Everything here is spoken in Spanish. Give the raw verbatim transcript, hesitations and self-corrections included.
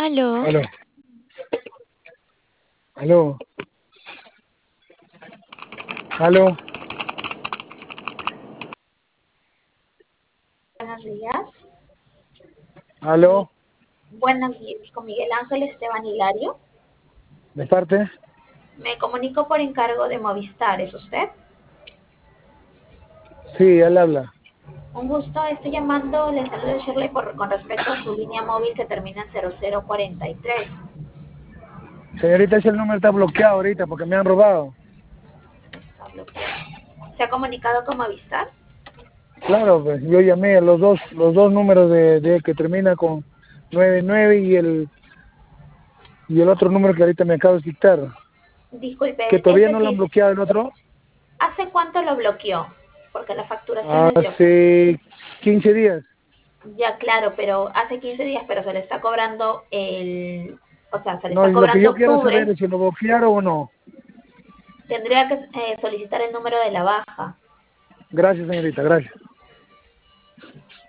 Aló. Aló. Aló. Aló. Buenos días. Aló. Buenos días, con Miguel Ángel Esteban Hilario. ¿De parte? Me comunico por encargo de Movistar, ¿es usted? Sí, él habla. Un gusto, estoy llamando, le saludo Shirley por, con respecto a su línea móvil que termina en cero cero cuarenta y tres. Señorita, ese número está bloqueado ahorita porque me han robado. Está bloqueado. ¿Se ha comunicado con Movistar? Claro, pues yo llamé a los dos, los dos números de, de que termina con nueve nueve y el y el otro número que ahorita me acabo de quitar. Que Disculpe, es todavía no lo han decir, bloqueado el otro. ¿hace cuánto lo bloqueó? Porque la facturación es de octubre. Hace quince días. Ya, claro, pero hace quince días, pero se le está cobrando el, o sea, se le No, está y lo que cobrando yo quiero saber octubre. es si lo bloquearon o no. Tendría que eh, solicitar el número de la baja. Gracias, señorita, gracias.